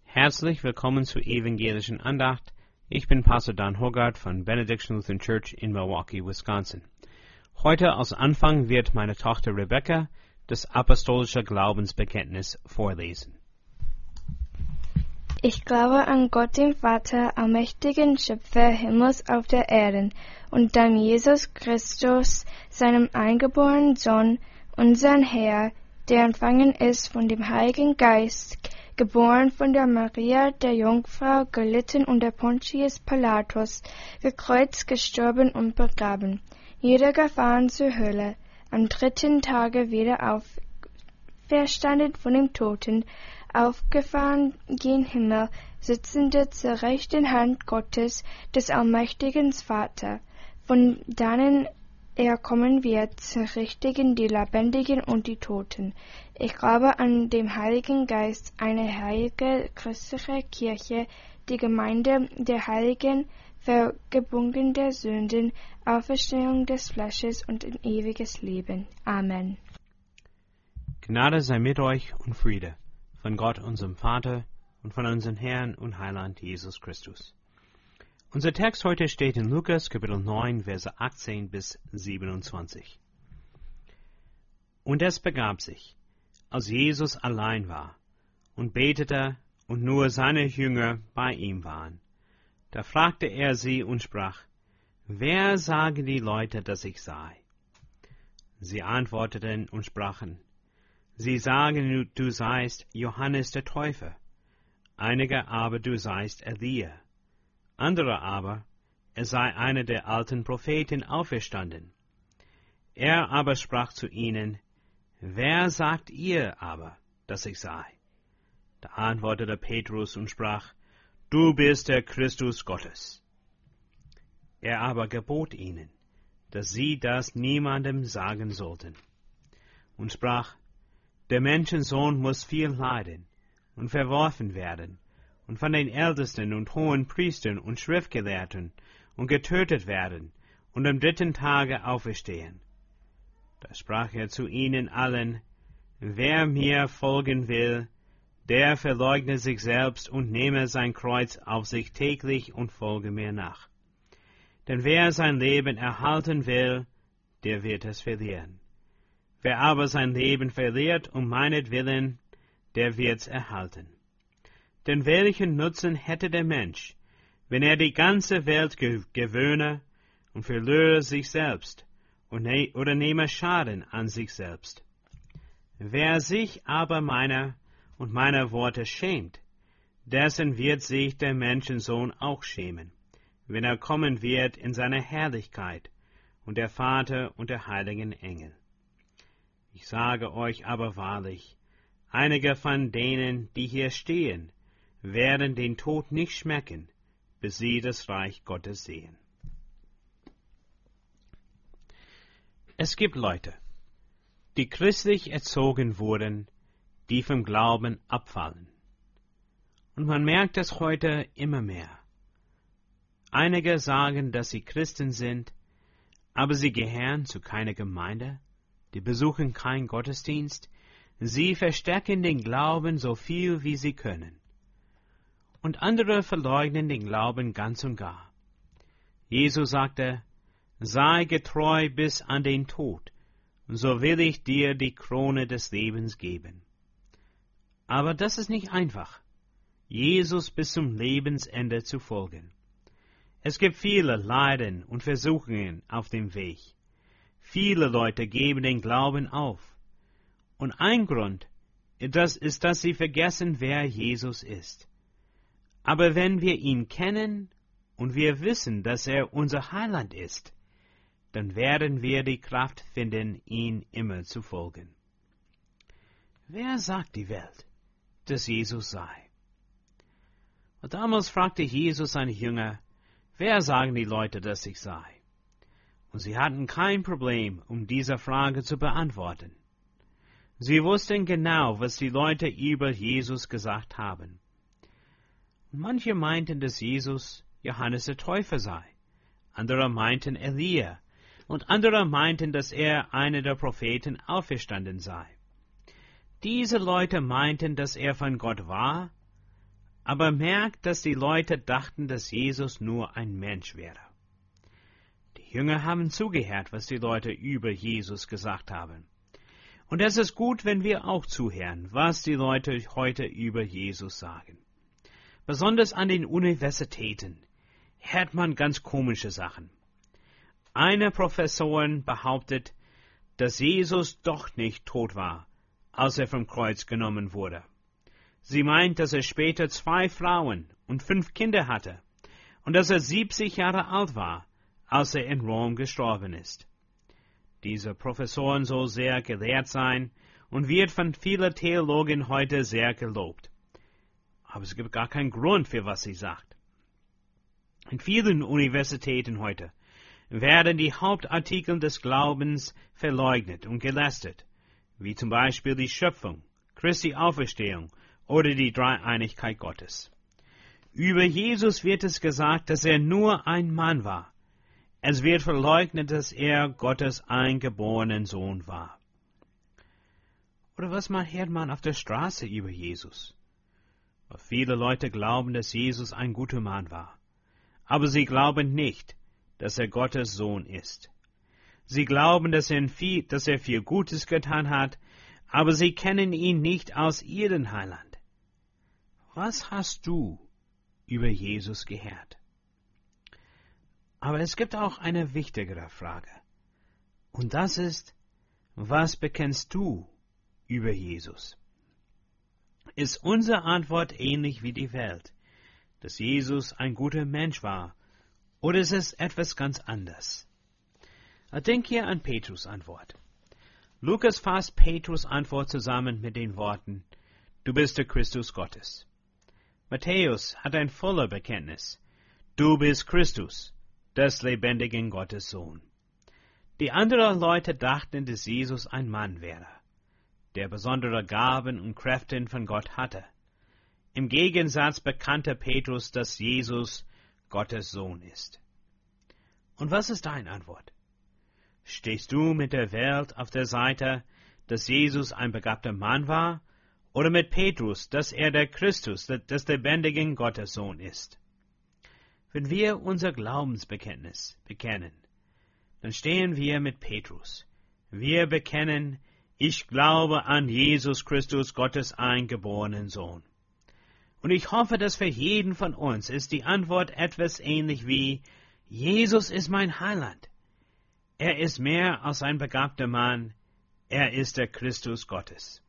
Herzlich willkommen zur evangelischen Andacht. Ich bin Pastor Dan Hogarth von Benediction Lutheran Church in Milwaukee, Wisconsin. Heute als Anfang wird meine Tochter Rebecca das apostolische Glaubensbekenntnis vorlesen. Ich glaube an Gott, den Vater, allmächtigen Schöpfer Himmels auf der Erde, und an Jesus Christus, seinem eingeborenen Sohn, unseren Herr, der empfangen ist von dem Heiligen Geist, geboren von der Maria, der Jungfrau, gelitten unter Pontius Pilatus, gekreuzt, gestorben und begraben, niedergefahren zur Hölle, am dritten Tage wieder auferstanden von den Toten, aufgefahren gen Himmel, sitzende zur rechten Hand Gottes, des allmächtigen Vater, von dannen er kommen wird, zu richtigen die Lebendigen und die Toten. Ich glaube an den Heiligen Geist, eine heilige christliche Kirche, die Gemeinde der Heiligen, Vergebung der Sünden, Auferstehung des Fleisches und ein ewiges Leben. Amen. Gnade sei mit euch und Friede von Gott, unserem Vater, und von unserem Herrn und Heiland Jesus Christus. Unser Text heute steht in Lukas, Kapitel 9, Verse 18 bis 27. Und es begab sich, als Jesus allein war und betete und nur seine Jünger bei ihm waren, da fragte er sie und sprach, wer sagen die Leute, dass ich sei? Sie antworteten und sprachen, sie sagen, du seist Johannes der Täufer, einige aber du seist Elia, andere aber, er sei einer der alten Propheten auferstanden. Er aber sprach zu ihnen, wer sagt ihr aber, dass ich sei? Da antwortete Petrus und sprach, du bist der Christus Gottes. Er aber gebot ihnen, dass sie das niemandem sagen sollten, und sprach, der Menschensohn muss viel leiden und verworfen werden und von den Ältesten und hohen Priestern und Schriftgelehrten und getötet werden und am dritten Tage auferstehen. Da sprach er zu ihnen allen, wer mir folgen will, der verleugne sich selbst und nehme sein Kreuz auf sich täglich und folge mir nach. Denn wer sein Leben erhalten will, der wird es verlieren. Wer aber sein Leben verliert um meinetwillen, der wird's erhalten. Denn welchen Nutzen hätte der Mensch, wenn er die ganze Welt gewöhne und verlöre sich selbst oder nehme Schaden an sich selbst? Wer sich aber meiner und meiner Worte schämt, dessen wird sich der Menschensohn auch schämen, wenn er kommen wird in seiner Herrlichkeit und der Vater und der heiligen Engel. Ich sage euch aber wahrlich, einige von denen, die hier stehen, werden den Tod nicht schmecken, bis sie das Reich Gottes sehen. Es gibt Leute, die christlich erzogen wurden, die vom Glauben abfallen. Und man merkt es heute immer mehr. Einige sagen, dass sie Christen sind, aber sie gehören zu keiner Gemeinde, die besuchen keinen Gottesdienst, sie verstärken den Glauben so viel wie sie können. Und andere verleugnen den Glauben ganz und gar. Jesus sagte, sei getreu bis an den Tod, so will ich dir die Krone des Lebens geben. Aber das ist nicht einfach, Jesus bis zum Lebensende zu folgen. Es gibt viele Leiden und Versuchungen auf dem Weg. Viele Leute geben den Glauben auf. Und ein Grund ist, dass sie vergessen, wer Jesus ist. Aber wenn wir ihn kennen und wir wissen, dass er unser Heiland ist, dann werden wir die Kraft finden, ihm immer zu folgen. Wer sagt die Welt, dass Jesus sei? Und damals fragte Jesus seine Jünger, wer sagen die Leute, dass ich sei? Und sie hatten kein Problem, um diese Frage zu beantworten. Sie wussten genau, was die Leute über Jesus gesagt haben. Manche meinten, dass Jesus Johannes der Täufer sei. Andere meinten Elia. Und andere meinten, dass er einer der Propheten auferstanden sei. Diese Leute meinten, dass er von Gott war, aber merkt, dass die Leute dachten, dass Jesus nur ein Mensch wäre. Die Jünger haben zugehört, was die Leute über Jesus gesagt haben. Und es ist gut, wenn wir auch zuhören, was die Leute heute über Jesus sagen. Besonders an den Universitäten hört man ganz komische Sachen. Eine Professorin behauptet, dass Jesus doch nicht tot war, als er vom Kreuz genommen wurde. Sie meint, dass er später 2 Frauen und 5 Kinder hatte und dass er 70 Jahre alt war, als er in Rom gestorben ist. Diese Professorin soll sehr gelehrt sein und wird von vielen Theologen heute sehr gelobt. Aber es gibt gar keinen Grund für was sie sagt. In vielen Universitäten heute werden die Hauptartikel des Glaubens verleugnet und gelästert, wie zum Beispiel die Schöpfung, Christi Auferstehung oder die Dreieinigkeit Gottes. Über Jesus wird es gesagt, dass er nur ein Mann war. Es wird verleugnet, dass er Gottes eingeborener Sohn war. Oder was hört man auf der Straße über Jesus? Viele Leute glauben, dass Jesus ein guter Mann war. Aber sie glauben nicht, dass er Gottes Sohn ist. Sie glauben, dass er viel Gutes getan hat, aber sie kennen ihn nicht als ihren Heiland. Was hast du über Jesus gehört? Aber es gibt auch eine wichtigere Frage. Und das ist, was bekennst du über Jesus? Ist unsere Antwort ähnlich wie die Welt, dass Jesus ein guter Mensch war, oder ist es etwas ganz anderes? Denk hier an Petrus' Antwort. Lukas fasst Petrus' Antwort zusammen mit den Worten, du bist der Christus Gottes. Matthäus hat ein voller Bekenntnis, du bist Christus, des lebendigen Gottes Sohn. Die anderen Leute dachten, dass Jesus ein Mann wäre, der besondere Gaben und Kräfte von Gott hatte. Im Gegensatz bekannte Petrus, dass Jesus Gottes Sohn ist. Und was ist deine Antwort? Stehst du mit der Welt auf der Seite, dass Jesus ein begabter Mann war, oder mit Petrus, dass er der Christus, des lebendigen Gottes Sohn ist? Wenn wir unser Glaubensbekenntnis bekennen, dann stehen wir mit Petrus. Wir bekennen, ich glaube an Jesus Christus, Gottes eingeborenen Sohn. Und ich hoffe, dass für jeden von uns ist die Antwort etwas ähnlich wie, Jesus ist mein Heiland. Er ist mehr als ein begabter Mann. Er ist der Christus Gottes.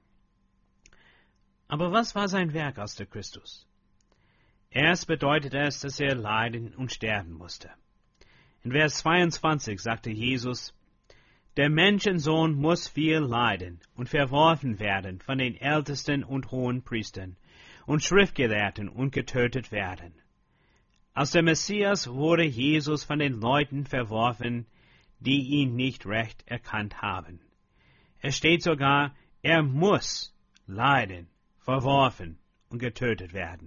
Aber was war sein Werk als der Christus? Erst bedeutet es, dass er leiden und sterben musste. In Vers 22 sagte Jesus, der Menschensohn muss viel leiden und verworfen werden von den Ältesten und hohen Priestern und Schriftgelehrten und getötet werden. Als der Messias wurde Jesus von den Leuten verworfen, die ihn nicht recht erkannt haben. Es steht sogar, er muss leiden, verworfen und getötet werden.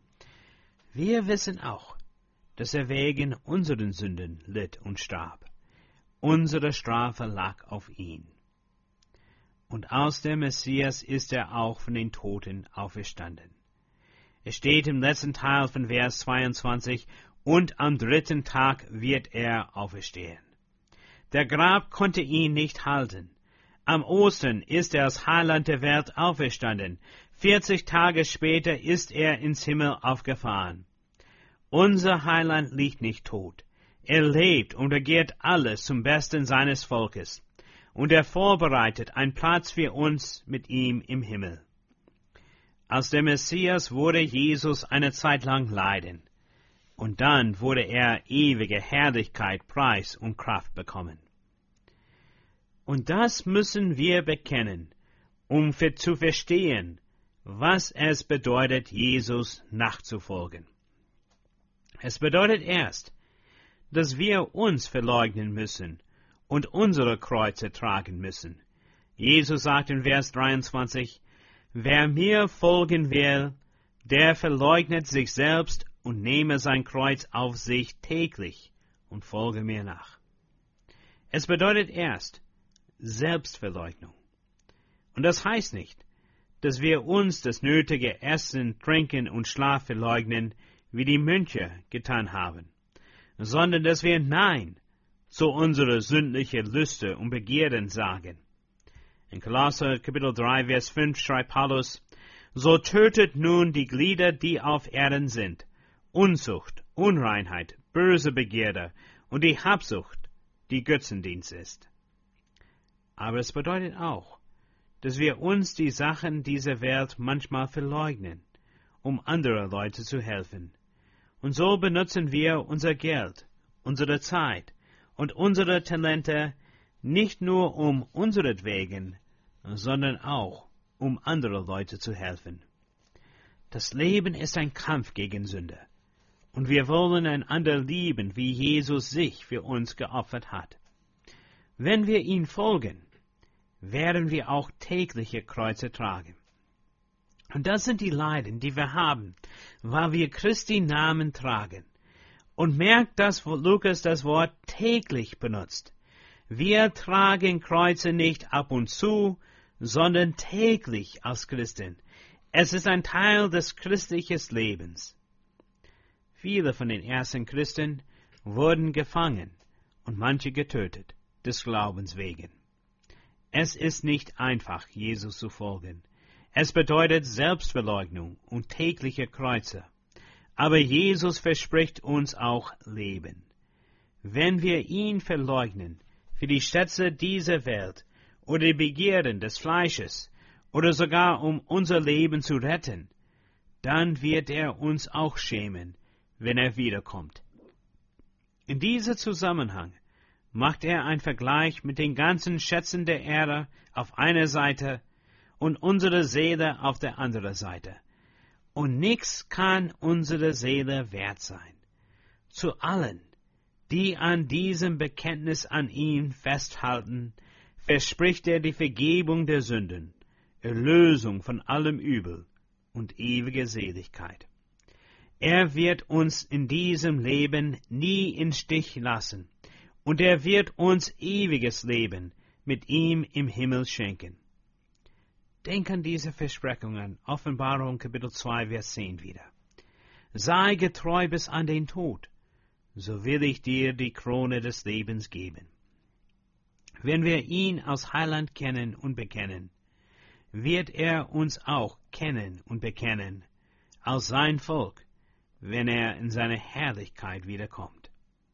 Wir wissen auch, dass er wegen unseren Sünden litt und starb. Unsere Strafe lag auf ihn. Und als der Messias ist er auch von den Toten auferstanden. Es steht im letzten Teil von Vers 22, und am 3. Tag wird er auferstehen. Der Grab konnte ihn nicht halten. Am Ostern ist er als Heiland der Welt auferstanden. 40 Tage später ist er ins Himmel aufgefahren. Unser Heiland liegt nicht tot. Er lebt und regiert alles zum Besten seines Volkes. Und er vorbereitet einen Platz für uns mit ihm im Himmel. Als der Messias wurde Jesus eine Zeit lang leiden. Und dann wurde er ewige Herrlichkeit, Preis und Kraft bekommen. Und das müssen wir bekennen, um zu verstehen, was es bedeutet, Jesus nachzufolgen. Es bedeutet erst, dass wir uns verleugnen müssen und unsere Kreuze tragen müssen. Jesus sagt in Vers 23, wer mir folgen will, der verleugnet sich selbst und nehme sein Kreuz auf sich täglich und folge mir nach. Es bedeutet erst Selbstverleugnung. Und das heißt nicht, dass wir uns das nötige Essen, Trinken und Schlaf verleugnen, wie die Mönche getan haben, sondern dass wir Nein zu unseren sündlichen Lüste und Begierden sagen. In Kolosser Kapitel 3, Vers 5 schreibt Paulus, so tötet nun die Glieder, die auf Erden sind, Unzucht, Unreinheit, böse Begierde und die Habsucht, die Götzendienst ist. Aber es bedeutet auch, dass wir uns die Sachen dieser Welt manchmal verleugnen, um andere Leute zu helfen. Und so benutzen wir unser Geld, unsere Zeit und unsere Talente nicht nur um unseretwegen, sondern auch um andere Leute zu helfen. Das Leben ist ein Kampf gegen Sünde. Und wir wollen einander lieben, wie Jesus sich für uns geopfert hat. Wenn wir ihm folgen, werden wir auch tägliche Kreuze tragen. Und das sind die Leiden, die wir haben, weil wir Christi Namen tragen. Und merkt, dass Lukas das Wort täglich benutzt. Wir tragen Kreuze nicht ab und zu, sondern täglich als Christen. Es ist ein Teil des christlichen Lebens. Viele von den ersten Christen wurden gefangen und manche getötet, des Glaubens wegen. Es ist nicht einfach, Jesus zu folgen. Es bedeutet Selbstverleugnung und tägliche Kreuze. Aber Jesus verspricht uns auch Leben. Wenn wir ihn verleugnen für die Schätze dieser Welt oder die Begierden des Fleisches oder sogar um unser Leben zu retten, dann wird er uns auch schämen, wenn er wiederkommt. In diesem Zusammenhang macht er einen Vergleich mit den ganzen Schätzen der Erde auf einer Seite und unsere Seele auf der anderen Seite. Und nichts kann unsere Seele wert sein. Zu allen, die an diesem Bekenntnis an ihn festhalten, verspricht er die Vergebung der Sünden, Erlösung von allem Übel und ewige Seligkeit. Er wird uns in diesem Leben nie im Stich lassen, und er wird uns ewiges Leben mit ihm im Himmel schenken. Denk an diese Versprechungen, Offenbarung Kapitel 2, Vers 10 wieder. Sei getreu bis an den Tod, so will ich dir die Krone des Lebens geben. Wenn wir ihn als Heiland kennen und bekennen, wird er uns auch kennen und bekennen als sein Volk, wenn er in seine Herrlichkeit wiederkommt.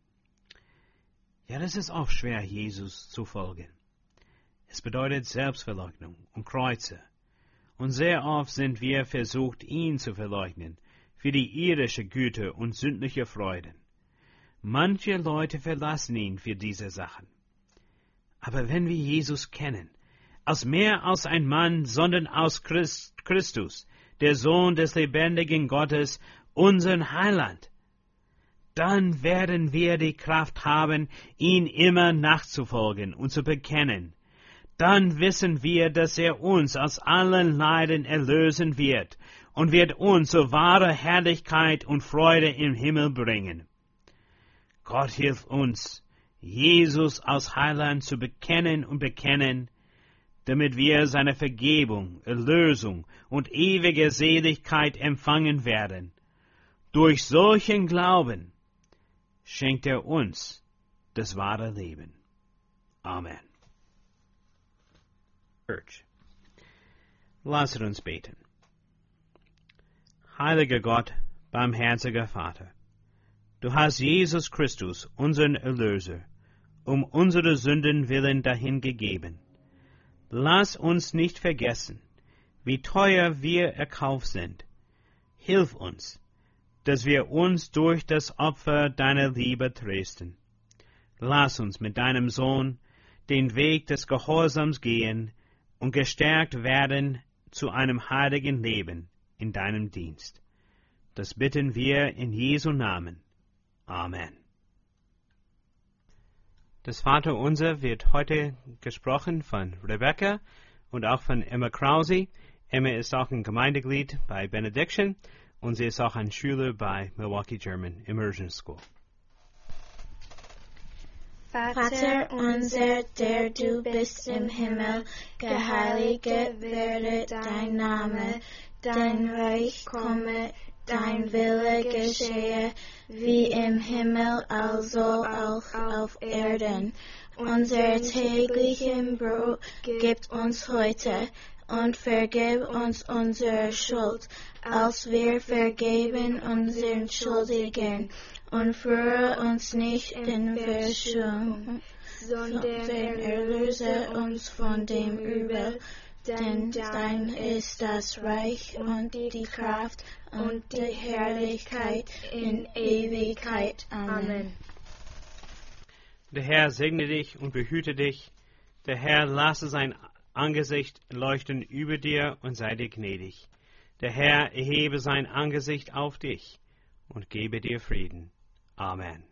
Ja, das ist oft schwer, Jesus zu folgen. Es bedeutet Selbstverleugnung und Kreuze. Und sehr oft sind wir versucht, ihn zu verleugnen, für die irdische Güte und sündliche Freuden. Manche Leute verlassen ihn für diese Sachen. Aber wenn wir Jesus kennen, als mehr als ein Mann, sondern als Christus, der Sohn des lebendigen Gottes, unseren Heiland, dann werden wir die Kraft haben, ihn immer nachzufolgen und zu bekennen. Dann wissen wir, dass er uns aus allen Leiden erlösen wird und wird uns zur wahren Herrlichkeit und Freude im Himmel bringen. Gott hilft uns, Jesus als Heiland zu bekennen und bekennen, damit wir seine Vergebung, Erlösung und ewige Seligkeit empfangen werden. Durch solchen Glauben schenkt er uns das wahre Leben. Amen. Church. Lasst uns beten. Heiliger Gott, barmherziger Vater, du hast Jesus Christus, unseren Erlöser, um unsere Sünden willen dahingegeben. Lass uns nicht vergessen, wie teuer wir erkauft sind. Hilf uns, dass wir uns durch das Opfer deiner Liebe trösten. Lass uns mit deinem Sohn den Weg des Gehorsams gehen und gestärkt werden zu einem heiligen Leben in deinem Dienst. Das bitten wir in Jesu Namen. Amen. Das Vaterunser wird heute gesprochen von Rebecca und auch von Emma Krause. Emma ist auch ein Gemeindeglied bei Benediction und sie ist auch ein Schüler bei Milwaukee German Immersion School. Vater unser, der du bist im Himmel, geheiligt werde dein Name, dein Reich komme, dein Wille geschehe, wie im Himmel, also auch auf Erden. Unser täglichen Brot gib uns heute, und vergib uns unsere Schuld, als wir vergeben unseren Schuldigen, und führe uns nicht in Versuchung, sondern erlöse uns von dem Übel, denn dein ist das Reich und die Kraft und die Herrlichkeit in Ewigkeit. Amen. Der Herr segne dich und behüte dich. Der Herr lasse sein Angesicht leuchten über dir und sei dir gnädig. Der Herr erhebe sein Angesicht auf dich und gebe dir Frieden. Amen.